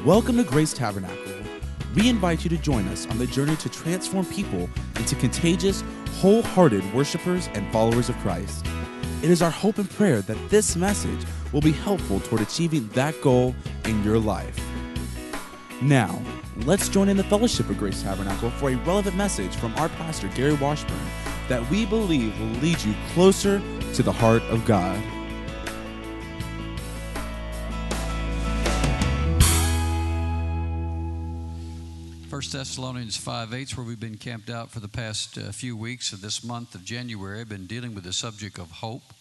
Welcome to Grace Tabernacle. We invite you to join us on the journey to transform people into contagious, wholehearted worshipers and followers of Christ. It is our hope and prayer that this message will be helpful toward achieving that goal in your life. Now, let's join in the fellowship of Grace Tabernacle for a relevant message from our pastor, Gary Washburn, that we believe will lead you closer to the heart of God. 1 Thessalonians 5:8 is where we've been camped out for the past few weeks of this month of January. I've been dealing with the subject of hope.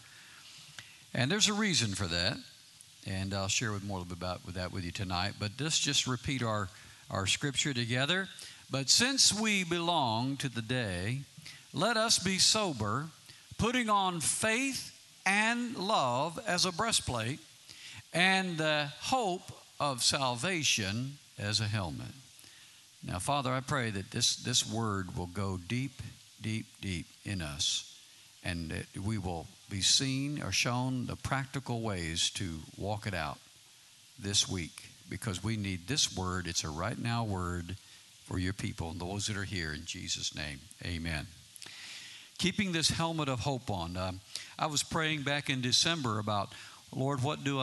And there's a reason for that. And I'll share more about that with you tonight. But let's just repeat our scripture together. But since we belong to the day, let us be sober, putting on faith and love as a breastplate, and the hope of salvation as a helmet. Now, Father, I pray that this word will go deep, deep, deep in us, and that we will be seen or shown the practical ways to walk it out this week, because we need this word. It's a right now word for your people and those that are here. In Jesus' name, amen. Keeping this helmet of hope on. I was praying back in December about, Lord, what do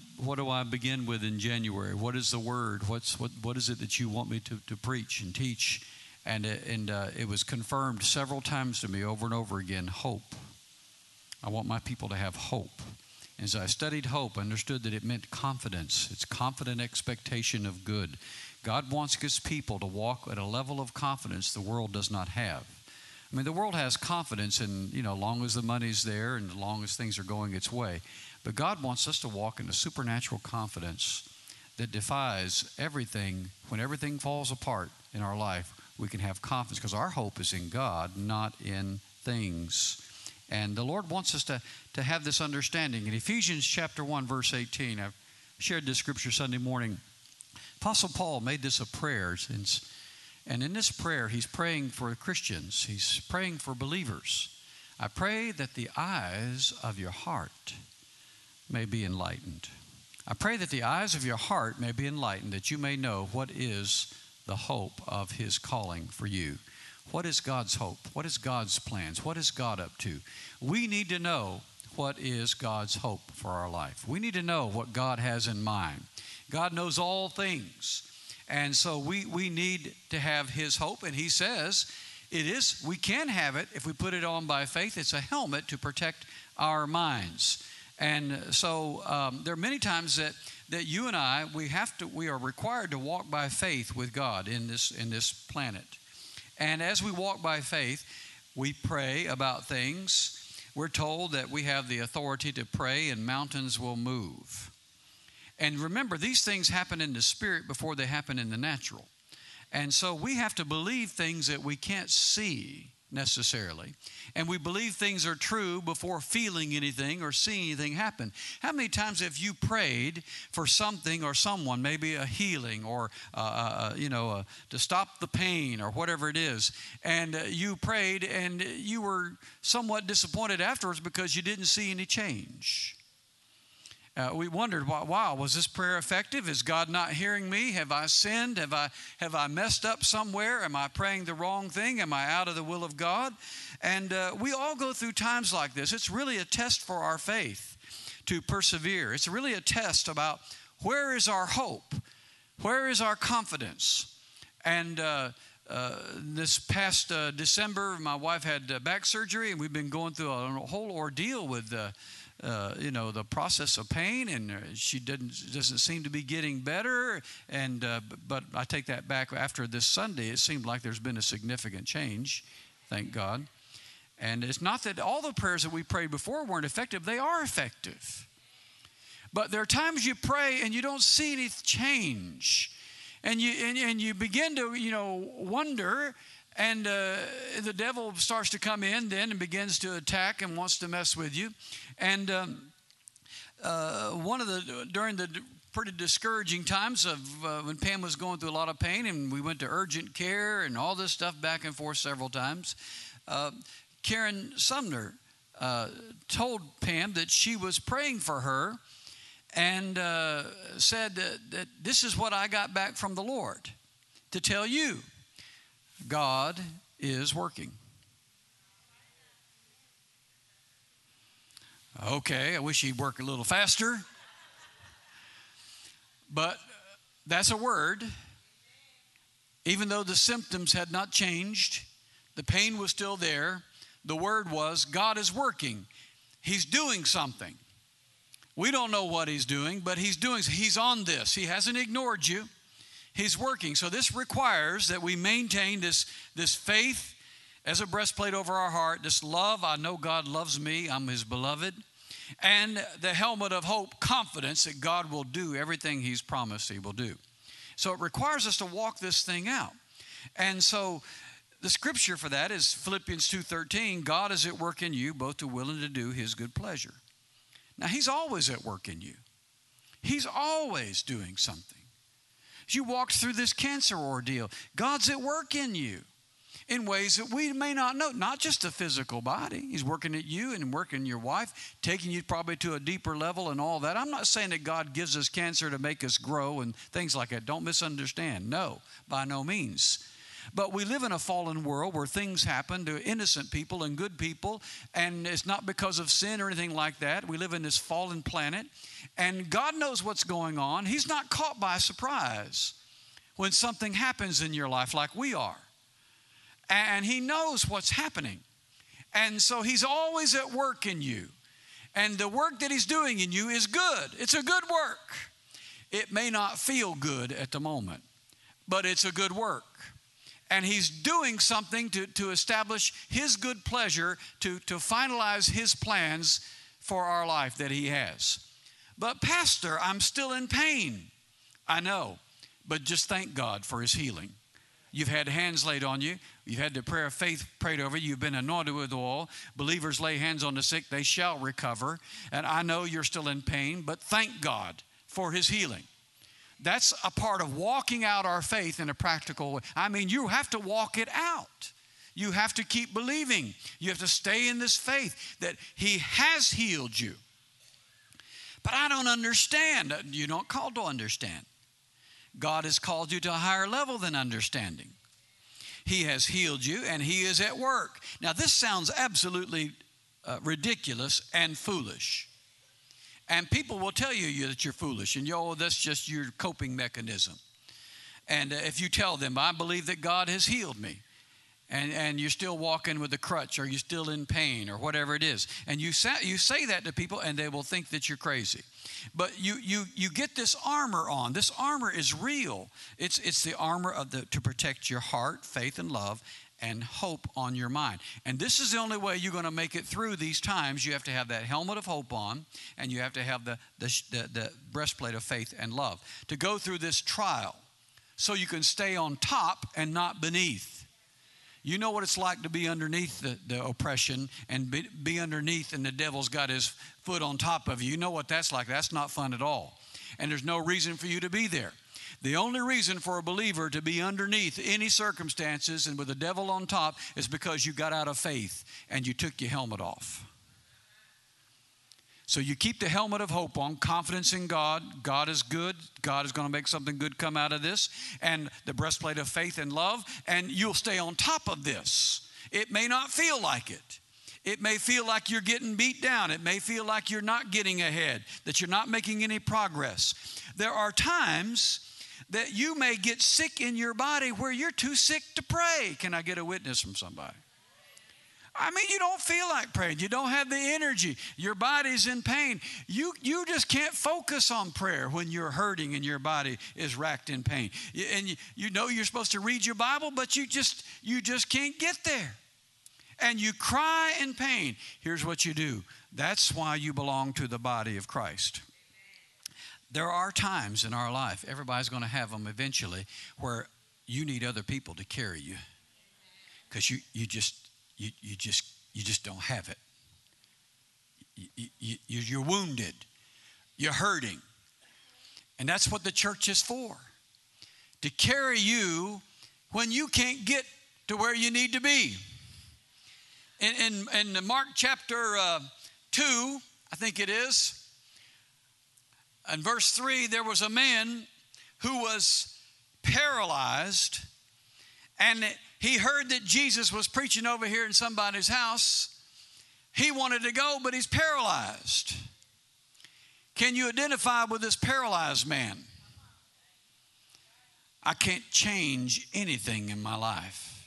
I begin with in January? What is the word? What is it that you want me to preach and teach? And it was confirmed several times to me over and over again, hope. I want my people to have hope. As I studied hope, I understood that it meant confidence. It's confident expectation of good. God wants his people to walk at a level of confidence the world does not have. I mean, the world has confidence in, long as the money's there and as long as things are going its way. But God wants us to walk in a supernatural confidence that defies everything. When everything falls apart in our life, we can have confidence because our hope is in God, not in things. And the Lord wants us to have this understanding. In Ephesians chapter 1, verse 18, I've shared this scripture Sunday morning. Apostle Paul made this a prayer. And in this prayer, he's praying for Christians. He's praying for believers. I pray that the eyes of your heart may be enlightened. I pray that the eyes of your heart may be enlightened, that you may know what is the hope of his calling for you. What is God's hope? What is God's plans? What is God up to? We need to know what is God's hope for our life. We need to know what God has in mind. God knows all things. And so we need to have his hope. And he says we can have it if we put it on by faith. It's a helmet to protect our minds. And so there are many times that you and I, we are required to walk by faith with God in this planet. And as we walk by faith, we pray about things. We're told that we have the authority to pray and mountains will move. And remember, these things happen in the spirit before they happen in the natural. And so we have to believe things that we can't see necessarily. And we believe things are true before feeling anything or seeing anything happen. How many times have you prayed for something or someone, maybe a healing or, to stop the pain or whatever it is, and you prayed and you were somewhat disappointed afterwards because you didn't see any change? We wondered, wow, was this prayer effective? Is God not hearing me? Have I sinned? Have I messed up somewhere? Am I praying the wrong thing? Am I out of the will of God? And we all go through times like this. It's really a test for our faith to persevere. It's really a test about where is our hope? Where is our confidence? And this past December, my wife had back surgery, and we've been going through a whole ordeal with the process of pain, and she doesn't seem to be getting better. And but I take that back. After this Sunday, it seemed like there's been a significant change, thank God. And it's not that all the prayers that we prayed before weren't effective. They are effective. But there are times you pray and you don't see any change, and you begin to wonder. And the devil starts to come in then and begins to attack and wants to mess with you. And during the pretty discouraging times of when Pam was going through a lot of pain, and we went to urgent care and all this stuff back and forth several times, Karen Sumner told Pam that she was praying for her and said that this is what I got back from the Lord to tell you. God is working. Okay, I wish he'd work a little faster. But that's a word. Even though the symptoms had not changed, the pain was still there, the word was, God is working. He's doing something. We don't know what he's doing, but he's doing. He's on this. He hasn't ignored you. He's working. So this requires that we maintain this faith as a breastplate over our heart, this love. I know God loves me. I'm his beloved. And the helmet of hope, confidence that God will do everything he's promised he will do. So it requires us to walk this thing out. And so the scripture for that is Philippians 2:13. God is at work in you, both to will and to do his good pleasure. Now, he's always at work in you. He's always doing something. As you walked through this cancer ordeal, God's at work in you in ways that we may not know. Not just the physical body. He's working at you and working your wife, taking you probably to a deeper level and all that. I'm not saying that God gives us cancer to make us grow and things like that. Don't misunderstand. No, by no means. But we live in a fallen world where things happen to innocent people and good people, and it's not because of sin or anything like that. We live in this fallen planet, and God knows what's going on. He's not caught by surprise when something happens in your life like we are. And he knows what's happening. And so he's always at work in you. And the work that he's doing in you is good. It's a good work. It may not feel good at the moment, but it's a good work. And he's doing something to establish his good pleasure, to finalize his plans for our life that he has. But Pastor, I'm still in pain. I know, but just thank God for his healing. You've had hands laid on you. You've had the prayer of faith prayed over you. You've been anointed with oil. Believers lay hands on the sick. They shall recover. And I know you're still in pain, but thank God for his healing. That's a part of walking out our faith in a practical way. I mean, you have to walk it out. You have to keep believing. You have to stay in this faith that he has healed you. But I don't understand. You're not called to understand. God has called you to a higher level than understanding. He has healed you and he is at work. Now, this sounds absolutely ridiculous and foolish. And people will tell you that you're foolish and that's just your coping mechanism. And if you tell them, I believe that God has healed me, and you're still walking with a crutch, or you're still in pain, or whatever it is, and you say that to people, and they will think that you're crazy. But you get this armor on. This armor is real. It's the armor to protect your heart, faith, and love, and hope on your mind. And this is the only way you're going to make it through these times. You have to have that helmet of hope on, and you have to have the breastplate of faith and love to go through this trial so you can stay on top and not beneath. You know what it's like to be underneath the oppression and be underneath, and the devil's got his foot on top of you. You know what that's like. That's not fun at all. And there's no reason for you to be there. The only reason for a believer to be underneath any circumstances and with the devil on top is because you got out of faith and you took your helmet off. So you keep the helmet of hope on, confidence in God. God is good. God is going to make something good come out of this. And the breastplate of faith and love. And you'll stay on top of this. It may not feel like it. It may feel like you're getting beat down. It may feel like you're not getting ahead, that you're not making any progress. There are times that you may get sick in your body where you're too sick to pray. Can I get a witness from somebody? I mean, you don't feel like praying. You don't have the energy. Your body's in pain. You just can't focus on prayer when you're hurting and your body is racked in pain. And you know you're supposed to read your Bible, but you just can't get there. And you cry in pain. Here's what you do. That's why you belong to the body of Christ. There are times in our life, everybody's going to have them eventually, where you need other people to carry you. Because you just don't have it. You're wounded. You're hurting. And that's what the church is for. To carry you when you can't get to where you need to be. In Mark chapter 2, I think it is, In verse 3, there was a man who was paralyzed, and he heard that Jesus was preaching over here in somebody's house. He wanted to go, but he's paralyzed. Can you identify with this paralyzed man? I can't change anything in my life.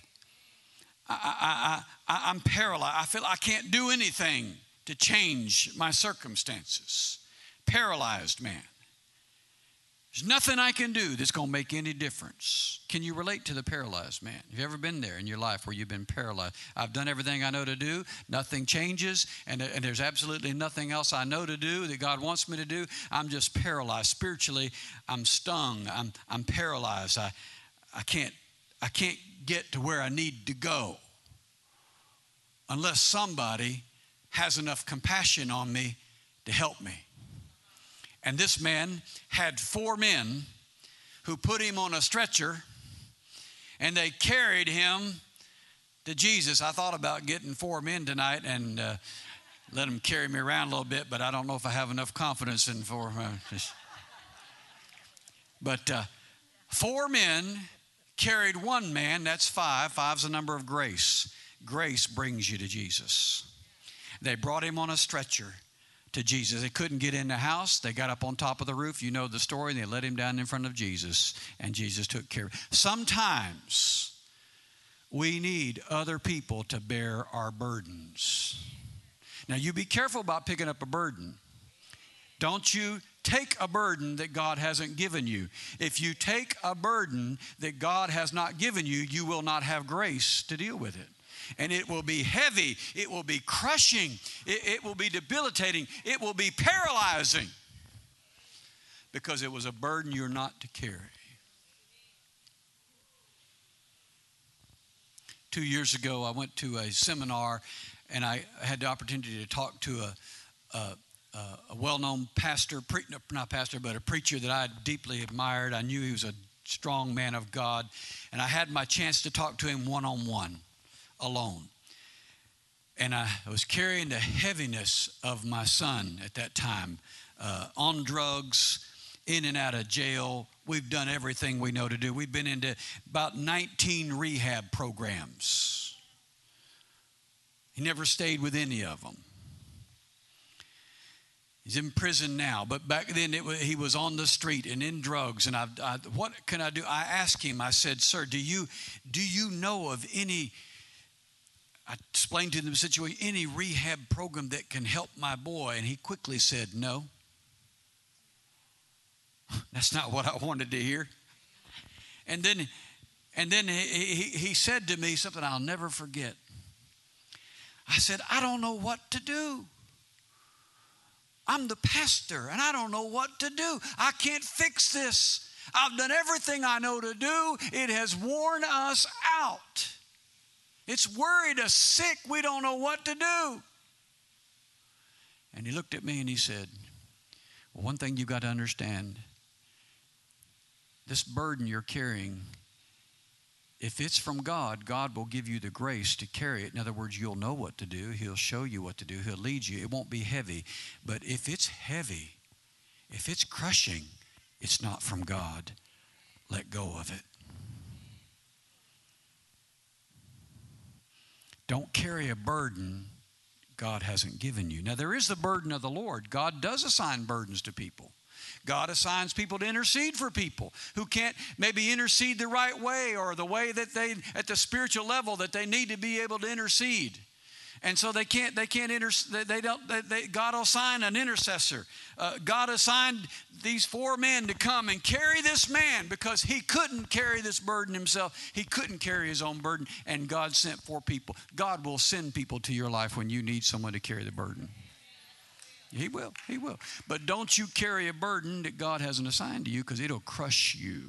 I'm paralyzed. I feel I can't do anything to change my circumstances. Paralyzed man. There's nothing I can do that's going to make any difference. Can you relate to the paralyzed man? Have you ever been there in your life where you've been paralyzed? I've done everything I know to do. Nothing changes. And there's absolutely nothing else I know to do that God wants me to do. I'm just paralyzed. Spiritually, I'm stung. I'm paralyzed. I can't get to where I need to go unless somebody has enough compassion on me to help me. And this man had 4 men who put him on a stretcher, and they carried him to Jesus. I thought about getting 4 men tonight and let them carry me around a little bit, but I don't know if I have enough confidence in 4. But 4 men carried 1 man. That's 5. 5's the number of grace. Grace brings you to Jesus. They brought him on a stretcher to Jesus. They couldn't get in the house. They got up on top of the roof. You know the story. And they let him down in front of Jesus, and Jesus took care of it. Sometimes we need other people to bear our burdens. Now, you be careful about picking up a burden. Don't you take a burden that God hasn't given you. If you take a burden that God has not given you, you will not have grace to deal with it. And it will be heavy. It will be crushing. It will be debilitating. It will be paralyzing because it was a burden you're not to carry. 2 years ago, I went to a seminar, and I had the opportunity to talk to a well-known pastor, not pastor, but a preacher that I deeply admired. I knew he was a strong man of God, and I had my chance to talk to him one-on-one. Alone. And I was carrying the heaviness of my son at that time, on drugs, in and out of jail. We've done everything we know to do. We've been into about 19 rehab programs. He never stayed with any of them. He's in prison now, but back then he was on the street and in drugs. And what can I do? I asked him, I said, "Sir, do you know of any," I explained to him the situation, "any rehab program that can help my boy?" And he quickly said, "No." That's not what I wanted to hear. And then he said to me something I'll never forget. I said, "I don't know what to do. I'm the pastor, and I don't know what to do. I can't fix this. I've done everything I know to do. It has worn us out. It's worried us sick. We don't know what to do." And he looked at me and he said, "Well, one thing you got to understand, this burden you're carrying, if it's from God, God will give you the grace to carry it. In other words, you'll know what to do. He'll show you what to do. He'll lead you. It won't be heavy. But if it's heavy, if it's crushing, it's not from God. Let go of it." Don't carry a burden God hasn't given you. Now, there is the burden of the Lord. God does assign burdens to people. God assigns people to intercede for people who can't maybe intercede the right way, or the way that they, at the spiritual level, that they need to be able to intercede. And so God will assign an intercessor. God assigned these 4 men to come and carry this man because he couldn't carry this burden himself. He couldn't carry his own burden, and God sent 4 people. God will send people to your life when you need someone to carry the burden. He will. He will. But don't you carry a burden that God hasn't assigned to you, because it'll crush you.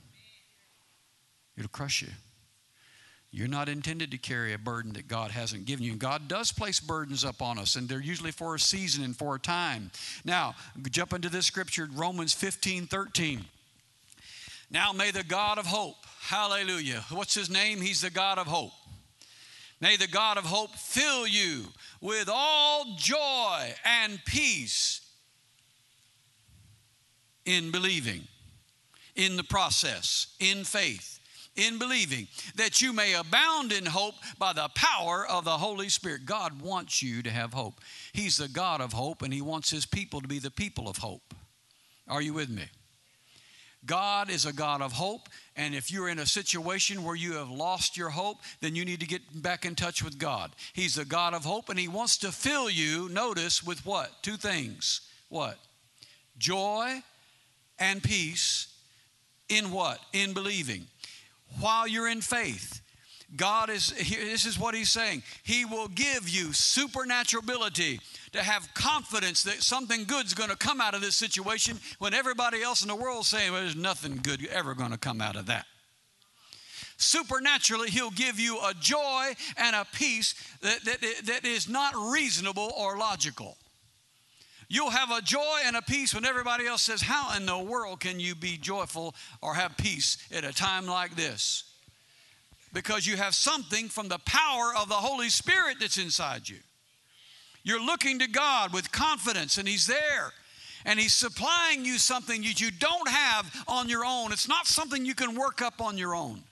It'll crush you. You're not intended to carry a burden that God hasn't given you. And God does place burdens up on us, and they're usually for a season and for a time. Now, jump into this scripture, Romans 15:13. "Now may the God of hope," hallelujah. What's his name? He's the God of hope. "May the God of hope fill you with all joy and peace in believing, in the process, in faith, in believing, that you may abound in hope by the power of the Holy Spirit. God wants you to have hope. He's the God of hope, and he wants his people to be the people of hope. Are you with me? God is a God of hope, and if you're in a situation where you have lost your hope, then you need to get back in touch with God. He's a God of hope, and he wants to fill you, notice, with what? Two things. What? Joy and peace in what? In believing. While you're in faith, God is, this is what he's saying. He will give you supernatural ability to have confidence that something good's going to come out of this situation when everybody else in the world is saying, well, there's nothing good ever going to come out of that. Supernaturally, he'll give you a joy and a peace that is not reasonable or logical. You'll have a joy and a peace when everybody else says, how in the world can you be joyful or have peace at a time like this? Because you have something from the power of the Holy Spirit that's inside you. You're looking to God with confidence, and he's there. And he's supplying you something that you don't have on your own. It's not something you can work up on your own.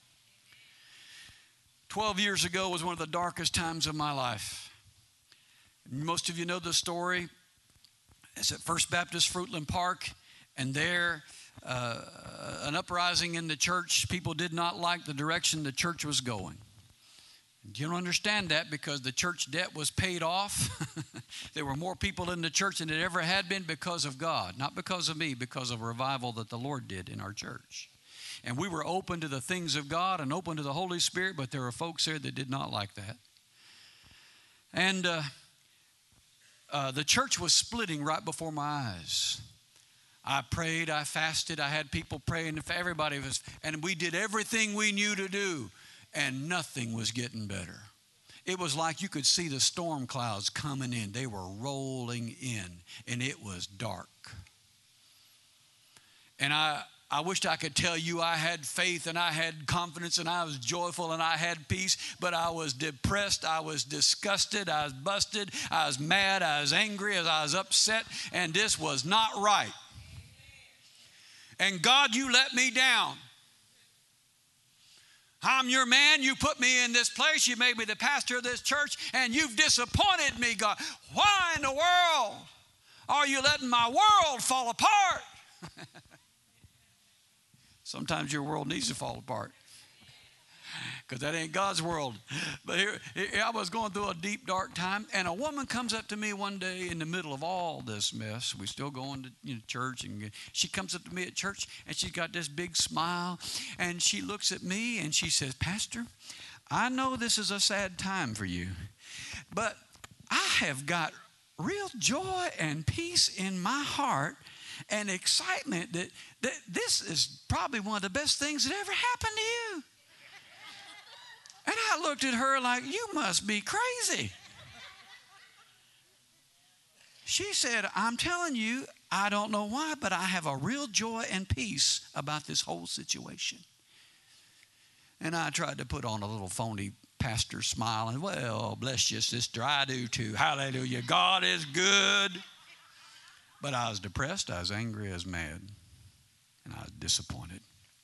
12 years ago was one of the darkest times of my life. Most of you know the story. It's at First Baptist Fruitland Park, and there an uprising in the church. People did not like the direction the church was going. You don't understand that because the church debt was paid off. There were more people in the church than it ever had been because of God, not because of me, because of revival that the Lord did in our church. And we were open to the things of God and open to the Holy Spirit, but there were folks there that did not like that. And the church was splitting right before my eyes. I prayed, I fasted, I had people praying, everybody was, and we did everything we knew to do, and nothing was getting better. It was like you could see the storm clouds coming in. They were rolling in, and it was dark. And I wished I could tell you I had faith and I had confidence and I was joyful and I had peace, but I was depressed, I was disgusted, I was busted, I was mad, I was angry, I was upset, and this was not right. And God, you let me down. I'm your man. You put me in this place. You made me the pastor of this church, and you've disappointed me, God. Why in the world are you letting my world fall apart? Sometimes your world needs to fall apart because that ain't God's world. But here I was going through a deep, dark time, and a woman comes up to me one day in the middle of all this mess. We're still going to church, and she comes up to me at church, and she's got this big smile, and she looks at me, and she says, Pastor, I know this is a sad time for you, but I have got real joy and peace in my heart and excitement that this is probably one of the best things that ever happened to you. And I looked at her like, you must be crazy. She said, I'm telling you, I don't know why, but I have a real joy and peace about this whole situation. And I tried to put on a little phony pastor smile and, well, bless you, sister, I do too. Hallelujah. God is good. But I was depressed, I was angry, I was mad, and I was disappointed.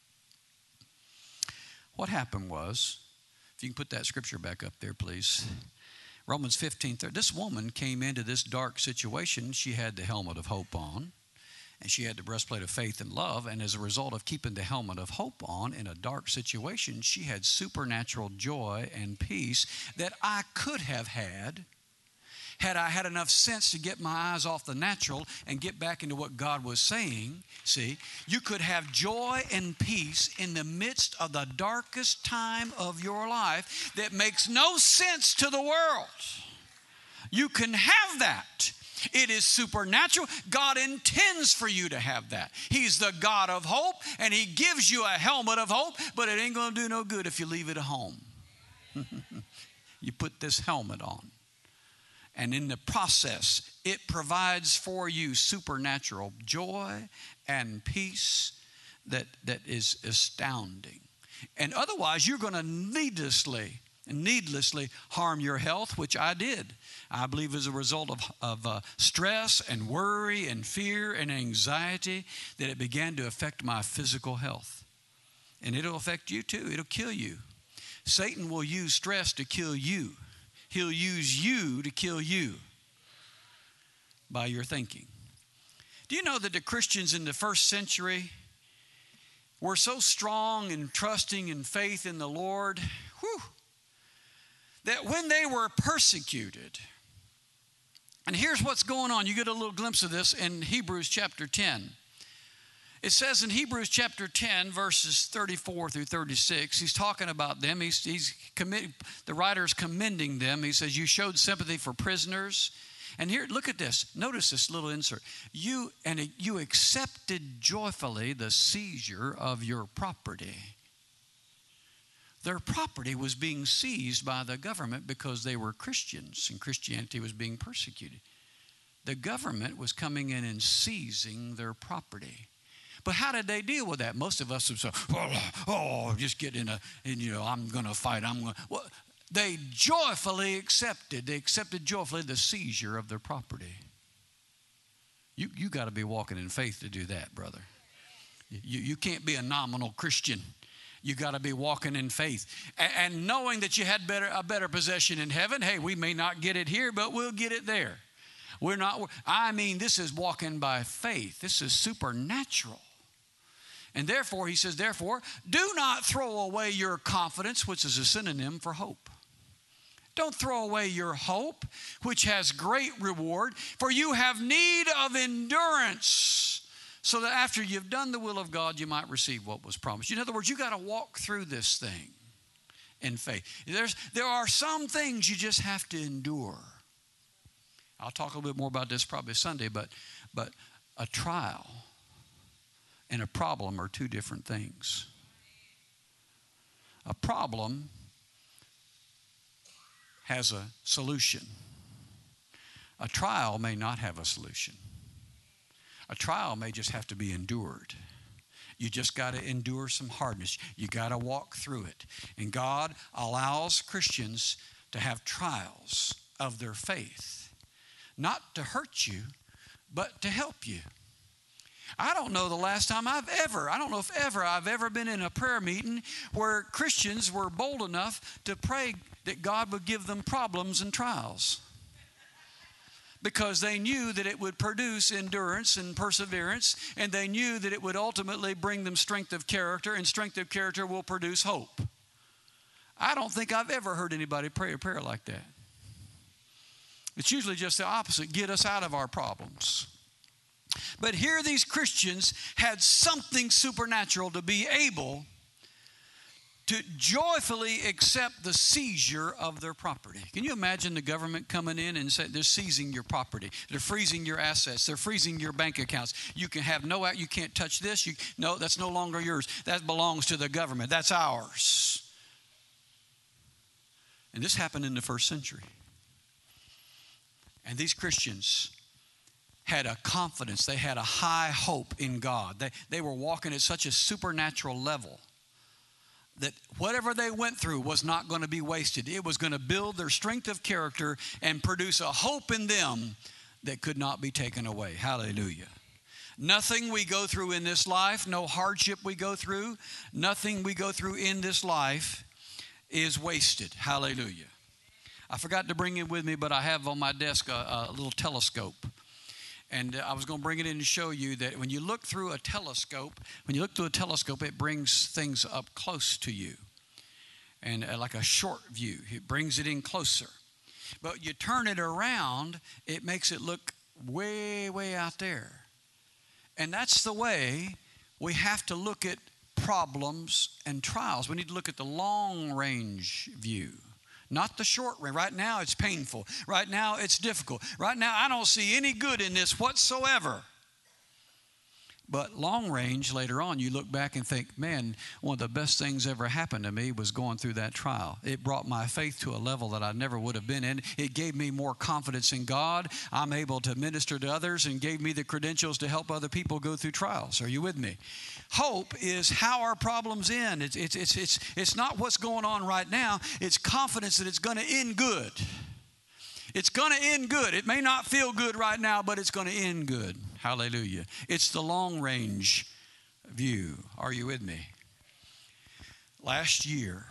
What happened was, if you can put that scripture back up there, please. Romans 15:30. This woman came into this dark situation. She had the helmet of hope on, and she had the breastplate of faith and love, and as a result of keeping the helmet of hope on in a dark situation, she had supernatural joy and peace that I could have had I had enough sense to get my eyes off the natural and get back into what God was saying. See, you could have joy and peace in the midst of the darkest time of your life that makes no sense to the world. You can have that. It is supernatural. God intends for you to have that. He's the God of hope, and he gives you a helmet of hope, but it ain't going to do no good if you leave it at home. You put this helmet on. And in the process, it provides for you supernatural joy and peace that is astounding. And otherwise, you're going to needlessly and needlessly harm your health, which I did. I believe as a result of stress and worry and fear and anxiety that it began to affect my physical health. And it'll affect you too. It'll kill you. Satan will use stress to kill you. He'll use you to kill you by your thinking. Do you know that the Christians in the first century were so strong and trusting in faith in the Lord, that when they were persecuted, and here's what's going on. You get a little glimpse of this in Hebrews chapter 10. It says in Hebrews chapter 10, verses 34 through 36, he's talking about them. The writer's commending them. He says, you showed sympathy for prisoners. And here, look at this. Notice this little insert. You accepted joyfully the seizure of your property. Their property was being seized by the government because they were Christians and Christianity was being persecuted. The government was coming in and seizing their property. But how did they deal with that? Most of us would say, just get I'm going to fight. They joyfully accepted. They accepted joyfully the seizure of their property. You got to be walking in faith to do that, brother. You can't be a nominal Christian. You got to be walking in faith. And knowing that you had a better possession in heaven. Hey, we may not get it here, but we'll get it there. This is walking by faith. This is supernatural. And therefore, he says, do not throw away your confidence, which is a synonym for hope. Don't throw away your hope, which has great reward, for you have need of endurance, so that after you've done the will of God, you might receive what was promised. In other words, you got to walk through this thing in faith. There are some things you just have to endure. I'll talk a little bit more about this probably Sunday, but a trial and a problem are two different things. A problem has a solution. A trial may not have a solution. A trial may just have to be endured. You just got to endure some hardness. You got to walk through it. And God allows Christians to have trials of their faith, not to hurt you, but to help you. I don't know the last time I've ever been in a prayer meeting where Christians were bold enough to pray that God would give them problems and trials, because they knew that it would produce endurance and perseverance, and they knew that it would ultimately bring them strength of character, and strength of character will produce hope. I don't think I've ever heard anybody pray a prayer like that. It's usually just the opposite: get us out of our problems. But here these Christians had something supernatural to be able to joyfully accept the seizure of their property. Can you imagine the government coming in and saying they're seizing your property, they're freezing your assets, they're freezing your bank accounts. You can't touch this. No, that's no longer yours. That belongs to the government. That's ours. And this happened in the first century. And these Christians had a confidence. They had a high hope in God. They were walking at such a supernatural level that whatever they went through was not going to be wasted. It was going to build their strength of character and produce a hope in them that could not be taken away. Hallelujah. Nothing we go through in this life, no hardship we go through, nothing we go through in this life is wasted. Hallelujah. I forgot to bring it with me, but I have on my desk a little telescope. And I was going to bring it in to show you that when you look through a telescope, it brings things up close to you. And like a short view, it brings it in closer. But you turn it around, it makes it look way, way out there. And that's the way we have to look at problems and trials. We need to look at the long range view. Not the short range. Right now it's painful. Right now it's difficult. Right now I don't see any good in this whatsoever. But long range, later on, you look back and think, man, one of the best things ever happened to me was going through that trial. It brought my faith to a level that I never would have been in. It gave me more confidence in God. I'm able to minister to others and gave me the credentials to help other people go through trials. Are you with me? Hope is how our problems end. It's not what's going on right now. It's confidence that it's going to end good. It's going to end good. It may not feel good right now, but it's going to end good. Hallelujah. It's the long range view. Are you with me? Last year,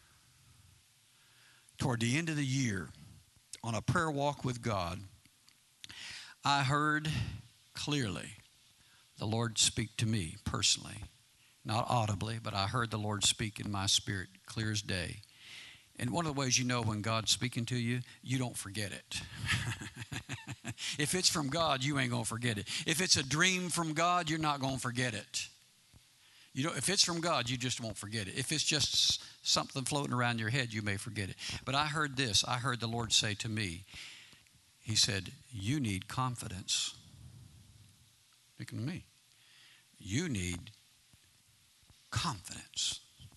toward the end of the year, on a prayer walk with God, I heard clearly the Lord speak to me personally. Not audibly, but I heard the Lord speak in my spirit clear as day. And one of the ways you know when God's speaking to you, you don't forget it. If it's from God, you ain't going to forget it. If it's a dream from God, you're not going to forget it. If it's from God, you just won't forget it. If it's just something floating around your head, you may forget it. But I heard this. I heard the Lord say to me, He said, you need confidence. Speaking to me. You need confidence.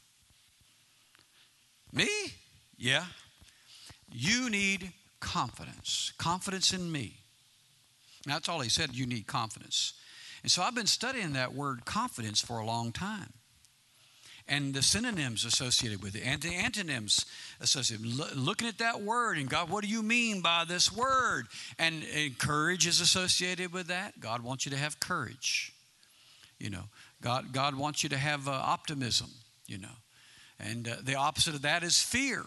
Me? Yeah. You need confidence. Confidence in me. Now, that's all He said. You need confidence. And so I've been studying that word confidence for a long time. And the synonyms associated with it and the antonyms associated. Looking at that word and God, what do you mean by this word? And courage is associated with that. God wants you to have courage. You know, God wants you to have optimism, you know. And the opposite of that is fear.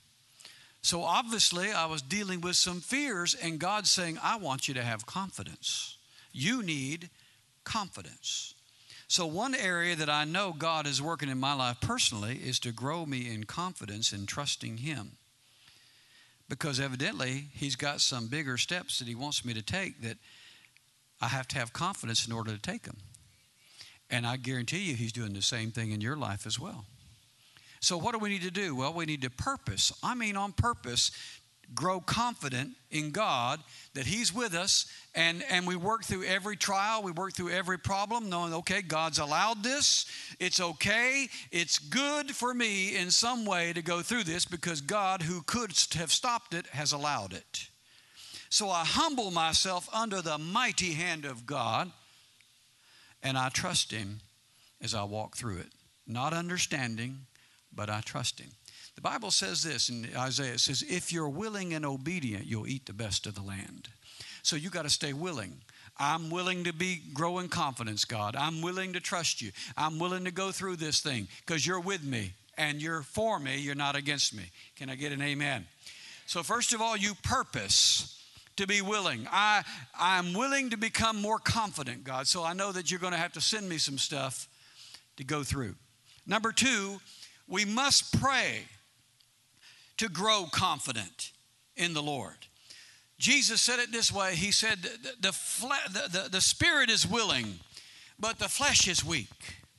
So obviously I was dealing with some fears, and God's saying, I want you to have confidence. You need confidence. So one area that I know God is working in my life personally is to grow me in confidence in trusting Him. Because evidently He's got some bigger steps that He wants me to take that I have to have confidence in order to take them. And I guarantee you He's doing the same thing in your life as well. So what do we need to do? Well, we need to on purpose, grow confident in God that He's with us, and we work through every trial, we work through every problem, knowing, okay, God's allowed this. It's okay. It's good for me in some way to go through this because God, who could have stopped it, has allowed it. So I humble myself under the mighty hand of God, and I trust Him as I walk through it. Not understanding, but I trust Him. The Bible says this in Isaiah. It says, if you're willing and obedient, you'll eat the best of the land. So you got to stay willing. I'm willing to grow in confidence, God. I'm willing to trust you. I'm willing to go through this thing because you're with me and you're for me. You're not against me. Can I get an amen? So first of all, you purpose to be willing. I'm willing to become more confident, God. So I know that you're going to have to send me some stuff to go through. Number two, we must pray to grow confident in the Lord. Jesus said it this way. He said, the spirit is willing, but the flesh is weak.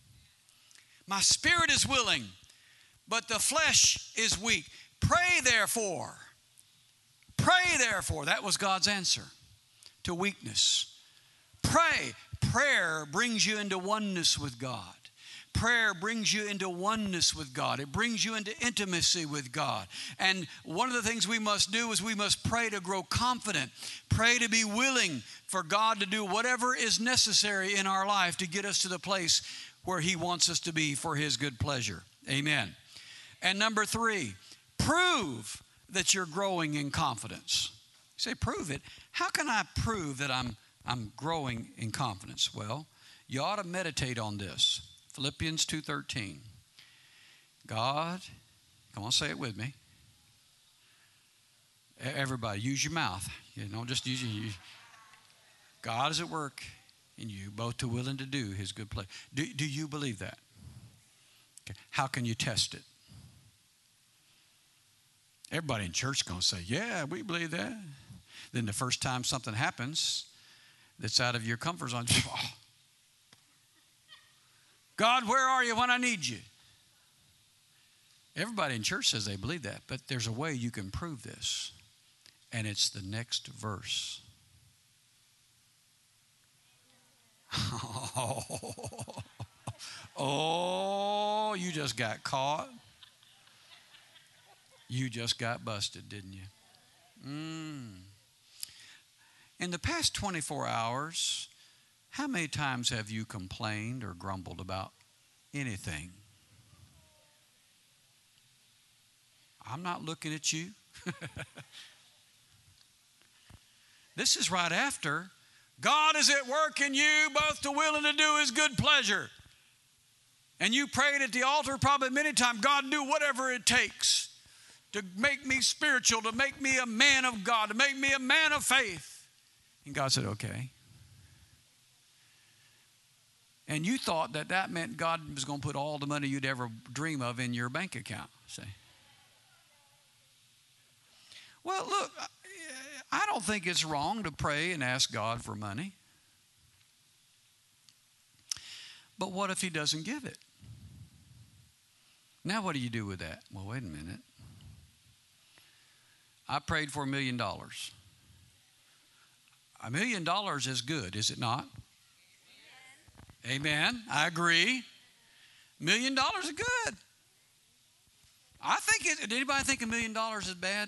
My spirit is willing, but the flesh is weak. Pray therefore. Pray therefore. That was God's answer to weakness. Pray. Prayer brings you into oneness with God. Prayer brings you into oneness with God. It brings you into intimacy with God. And one of the things we must do is we must pray to grow confident. Pray to be willing for God to do whatever is necessary in our life to get us to the place where He wants us to be for His good pleasure. Amen. And number three, prove that you're growing in confidence. You say, prove it. How can I prove that I'm growing in confidence? Well, you ought to meditate on this. Philippians 2:13. God, come on, say it with me. Everybody, use your mouth. You don't just use your. God is at work in you, both to will and to do His good pleasure. Do you believe that? Okay. How can you test it? Everybody in church is going to say, yeah, we believe that. Then the first time something happens that's out of your comfort zone, oh, God, where are you when I need you? Everybody in church says they believe that, but there's a way you can prove this, and it's the next verse. Oh, you just got caught. You just got busted, didn't you? In the past 24 hours, how many times have you complained or grumbled about anything? I'm not looking at you. This is right after God is at work in you both to will and to do his good pleasure. And you prayed at the altar probably many times, God, do whatever it takes to make me spiritual, to make me a man of God, to make me a man of faith. And God said, okay. And you thought that that meant God was going to put all the money you'd ever dream of in your bank account. See? Well, look, I don't think it's wrong to pray and ask God for money. But what if he doesn't give it? Now what do you do with that? Well, wait a minute. I prayed for $1 million. $1 million is good, is it not? Amen. I agree. $1 million is good. I think did anybody think $1 million is bad?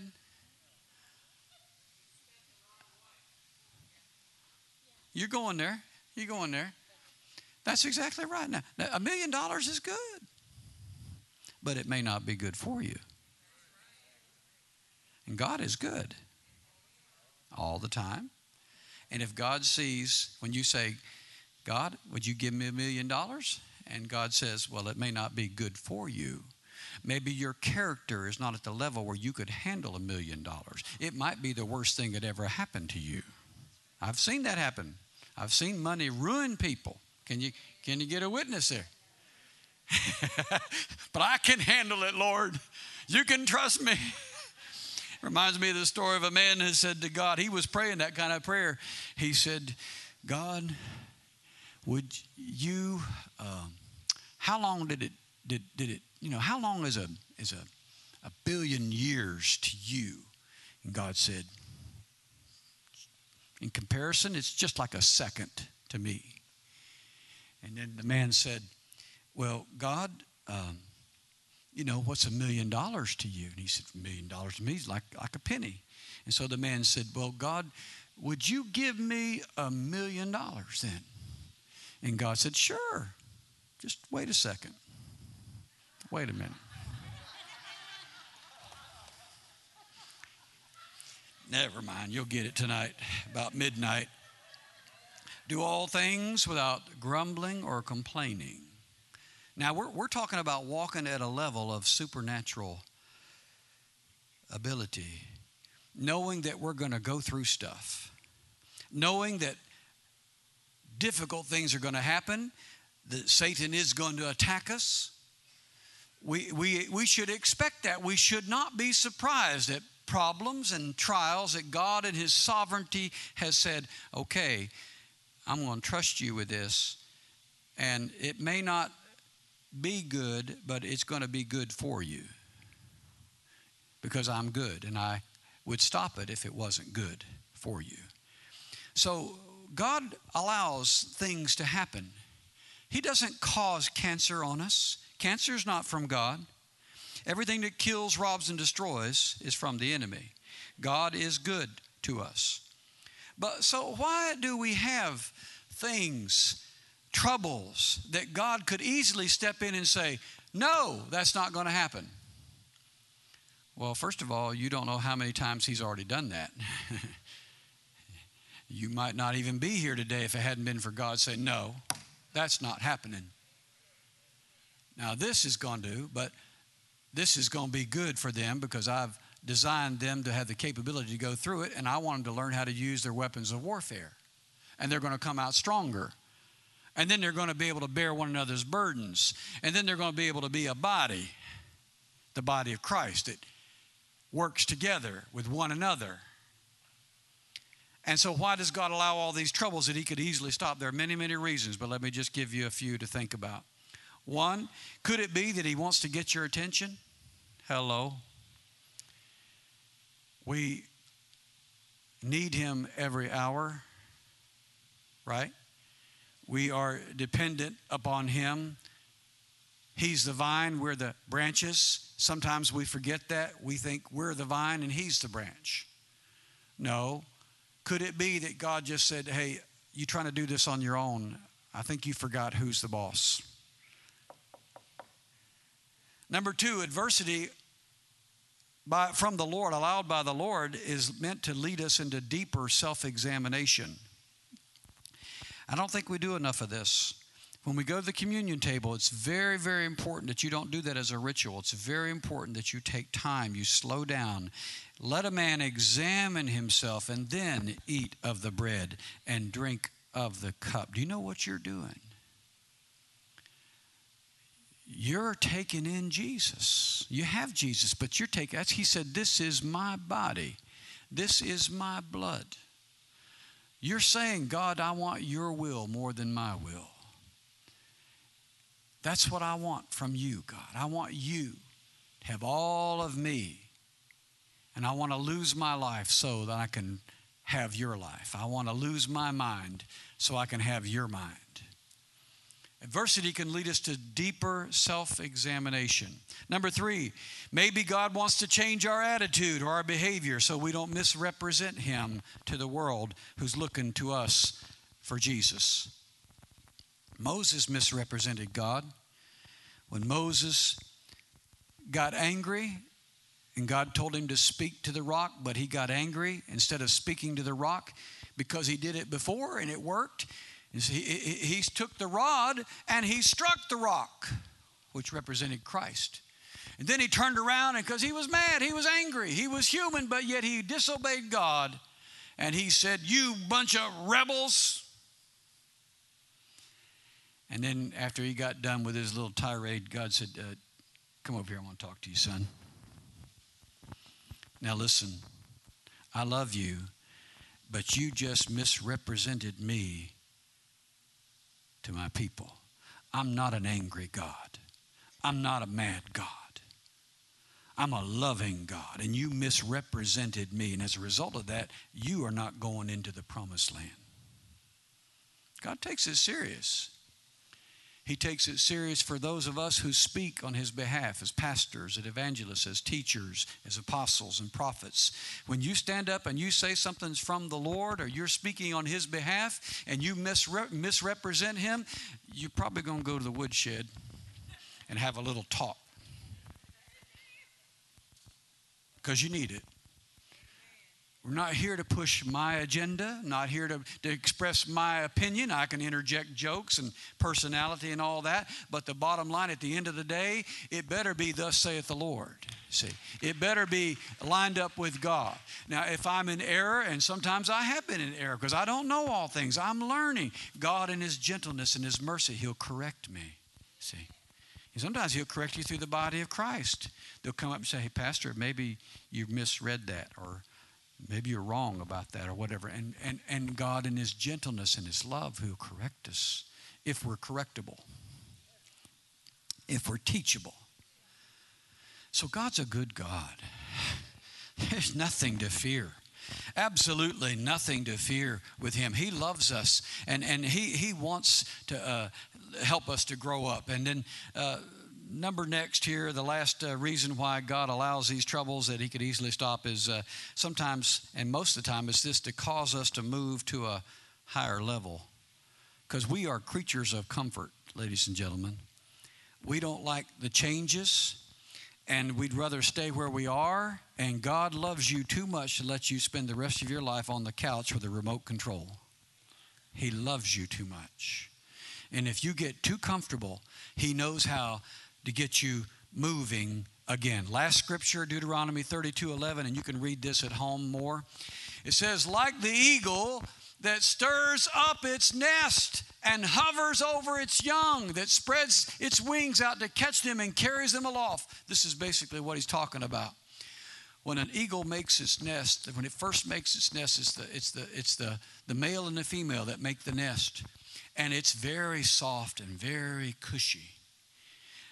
You're going there. You're going there. That's exactly right. Now, $1 million is good, but it may not be good for you. And God is good all the time. And if God sees, when you say, God, would you give me $1 million? And God says, well, it may not be good for you. Maybe your character is not at the level where you could handle $1 million. It might be the worst thing that ever happened to you. I've seen that happen. I've seen money ruin people. Can you get a witness there? But I can handle it, Lord. You can trust me. Reminds me of the story of a man who said to God, he was praying that kind of prayer. He said, God, would you, how long did it, how long is a billion years to you? And God said, in comparison, it's just like a second to me. And then the man said, well, God, what's $1 million to you? And he said, $1 million to me is like a penny. And so the man said, well, God, would you give me $1 million then? And God said, sure. Just wait a second. Wait a minute. Never mind, you'll get it tonight, about midnight. Do all things without grumbling or complaining. Now, we're talking about walking at a level of supernatural ability, knowing that we're going to go through stuff, knowing that difficult things are going to happen, that Satan is going to attack us. We should expect that. We should not be surprised at problems and trials that God in his sovereignty has said, okay, I'm going to trust you with this, and it may not be good, but it's going to be good for you because I'm good, and I would stop it if it wasn't good for you. So God allows things to happen. He doesn't cause cancer on us. Cancer is not from God. Everything that kills, robs, and destroys is from the enemy. God is good to us. But so why do we have things, troubles, that God could easily step in and say, no, that's not going to happen? Well, first of all, you don't know how many times he's already done that. You might not even be here today if it hadn't been for God saying, no, that's not happening. Now, this is going to, but this is going to be good for them because I've designed them to have the capability to go through it, and I want them to learn how to use their weapons of warfare. And they're going to come out stronger. And then they're going to be able to bear one another's burdens. And then they're going to be able to be a body, the body of Christ that works together with one another. And so why does God allow all these troubles that he could easily stop? There are many, many reasons, but let me just give you a few to think about. One, could it be that he wants to get your attention? Hello. We need him every hour, right? We are dependent upon him. He's the vine, we're the branches. Sometimes we forget that. We think we're the vine and he's the branch. No. Could it be that God just said, hey, you trying to do this on your own? I think you forgot who's the boss. Number 2, adversity from the Lord, allowed by the Lord, is meant to lead us into deeper self-examination. I don't think we do enough of this. When we go to the communion table, it's very, very important that you don't do that as a ritual. It's very important that you take time, you slow down. Let a man examine himself and then eat of the bread and drink of the cup. Do you know what you're doing? You're taking in Jesus. You have Jesus, but you're taking, he said, this is my body. This is my blood. You're saying, God, I want your will more than my will. That's what I want from you, God. I want you to have all of me. And I want to lose my life so that I can have your life. I want to lose my mind so I can have your mind. Adversity can lead us to deeper self-examination. Number 3, maybe God wants to change our attitude or our behavior so we don't misrepresent him to the world who's looking to us for Jesus. Moses misrepresented God. When Moses got angry and God told him to speak to the rock, but he got angry instead of speaking to the rock because he did it before and it worked. He took the rod and he struck the rock, which represented Christ. And then he turned around, and because he was mad, he was angry. He was human, but yet he disobeyed God. And he said, you bunch of rebels. And then after he got done with his little tirade, God said, come over here, I want to talk to you, son. Now listen, I love you, but you just misrepresented me to my people. I'm not an angry God. I'm not a mad God. I'm a loving God, and you misrepresented me. And as a result of that, you are not going into the promised land. God takes it serious. He takes it serious for those of us who speak on his behalf as pastors, as evangelists, as teachers, as apostles and prophets. When you stand up and you say something's from the Lord or you're speaking on his behalf and you misrepresent him, you're probably going to go to the woodshed and have a little talk. Because you need it. We're not here to push my agenda, not here to express my opinion. I can interject jokes and personality and all that, but the bottom line at the end of the day, it better be thus saith the Lord. See, it better be lined up with God. Now, if I'm in error, and sometimes I have been in error because I don't know all things, I'm learning. God in his gentleness and his mercy, he'll correct me. See, and sometimes he'll correct you through the body of Christ. They'll come up and say, hey, Pastor, maybe you misread that, or maybe you're wrong about that or whatever. And God in his gentleness and his love who will correct us if we're correctable, if we're teachable. So God's a good God. There's nothing to fear. Absolutely nothing to fear with him. He loves us, and he wants to help us to grow up. And then number next here, the last reason why God allows these troubles that he could easily stop is sometimes, and most of the time, is this to cause us to move to a higher level. Because we are creatures of comfort, ladies and gentlemen. We don't like the changes, and we'd rather stay where we are. And God loves you too much to let you spend the rest of your life on the couch with a remote control. He loves you too much. And if you get too comfortable, he knows how to get you moving again. Last scripture, Deuteronomy 32:11, and you can read this at home more. It says, like the eagle that stirs up its nest and hovers over its young, that spreads its wings out to catch them and carries them aloft. This is basically what he's talking about. When an eagle makes its nest, when it first makes its nest, it's the male and the female that make the nest. And it's very soft and very cushy.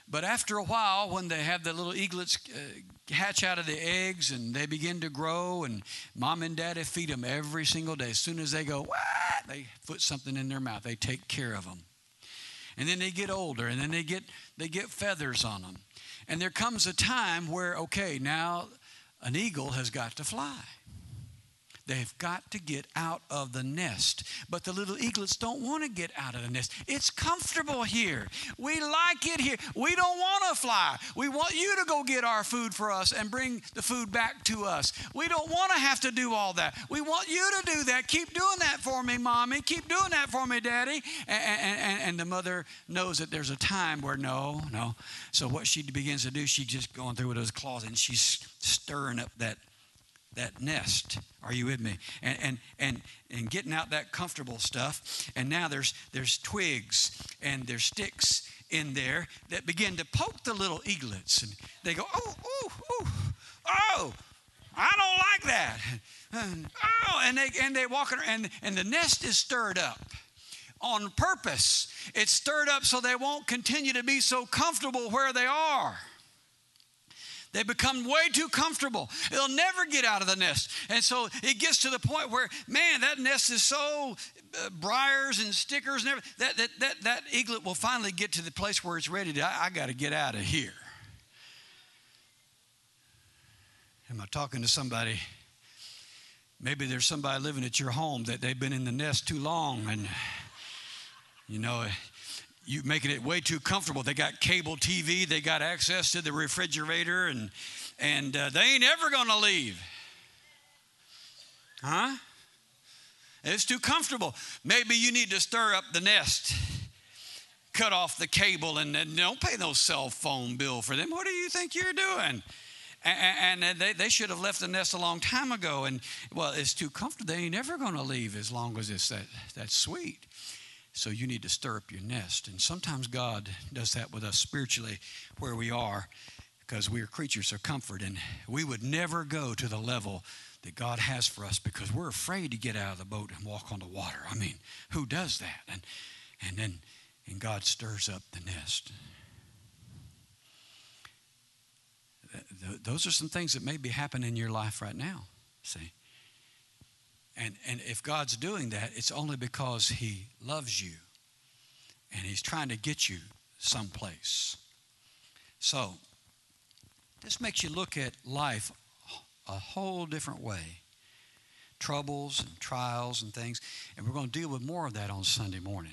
But after a while, when they have the little eaglets hatch out of the eggs and they begin to grow, and mom and daddy feed them every single day. As soon as they go, what? They put something in their mouth. They take care of them. And then they get older, and then they get feathers on them. And there comes a time where, okay, now an eagle has got to fly. They've got to get out of the nest. But the little eaglets don't want to get out of the nest. It's comfortable here. We like it here. We don't want to fly. We want you to go get our food for us and bring the food back to us. We don't want to have to do all that. We want you to do that. Keep doing that for me, Mommy. Keep doing that for me, Daddy. And the mother knows that there's a time where no. So what she begins to do, she's just going through with those claws, and she's stirring up that nest. Are you with me? And getting out that comfortable stuff. And now there's twigs and there's sticks in there that begin to poke the little eaglets. And they go, oh, I don't like that. And they walk around, and the nest is stirred up on purpose. It's stirred up so they won't continue to be so comfortable where they are. They become way too comfortable. They'll never get out of the nest. And so it gets to the point where, man, that nest is so briars and stickers and everything, that eaglet will finally get to the place where it's ready to, I got to get out of here. Am I talking to somebody? Maybe there's somebody living at your home that they've been in the nest too long, and, you making it way too comfortable. They got cable TV. They got access to the refrigerator, and they ain't ever going to leave. Huh? It's too comfortable. Maybe you need to stir up the nest. Cut off the cable and don't pay no cell phone bill for them. What do you think you're doing? And they should have left the nest a long time ago. And, well, it's too comfortable. They ain't ever going to leave as long as it's that sweet. So you need to stir up your nest. And sometimes God does that with us spiritually where we are, because we are creatures of comfort. And we would never go to the level that God has for us because we're afraid to get out of the boat and walk on the water. I mean, who does that? And God stirs up the nest. Those are some things that may be happening in your life right now, see. And if God's doing that, it's only because he loves you and he's trying to get you someplace. So this makes you look at life a whole different way. Troubles and trials and things. And we're going to deal with more of that on Sunday morning.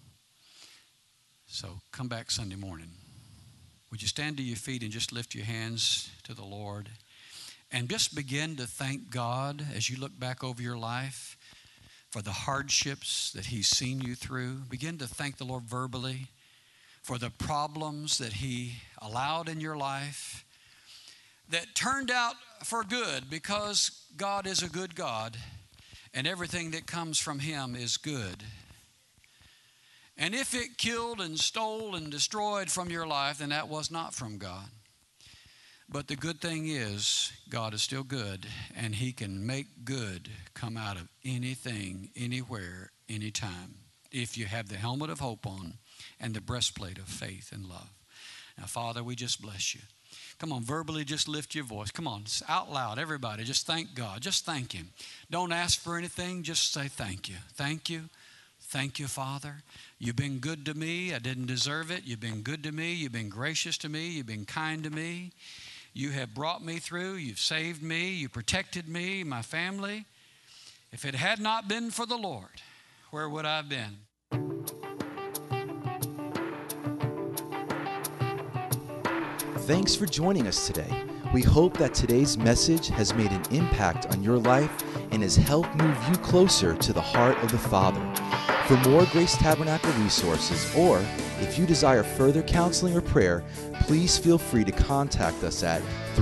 So come back Sunday morning. Would you stand to your feet and just lift your hands to the Lord? And just begin to thank God as you look back over your life for the hardships that he's seen you through. Begin to thank the Lord verbally for the problems that he allowed in your life that turned out for good, because God is a good God and everything that comes from him is good. And if it killed and stole and destroyed from your life, then that was not from God. But the good thing is, God is still good, and he can make good come out of anything, anywhere, anytime, if you have the helmet of hope on and the breastplate of faith and love. Now, Father, we just bless you. Come on, verbally just lift your voice. Come on, out loud, everybody, just thank God. Just thank him. Don't ask for anything, just say thank you. Thank you. Thank you, Father. You've been good to me. I didn't deserve it. You've been good to me. You've been gracious to me. You've been kind to me. You have brought me through. You've saved me. You protected me, my family. If it had not been for the Lord, where would I have been? Thanks for joining us today. We hope that today's message has made an impact on your life and has helped move you closer to the heart of the Father. For more Grace Tabernacle resources, or if you desire further counseling or prayer, please feel free to contact us at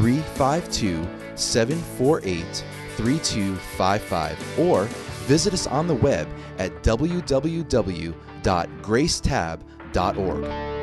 352-748-3255 or visit us on the web at www.gracetab.org.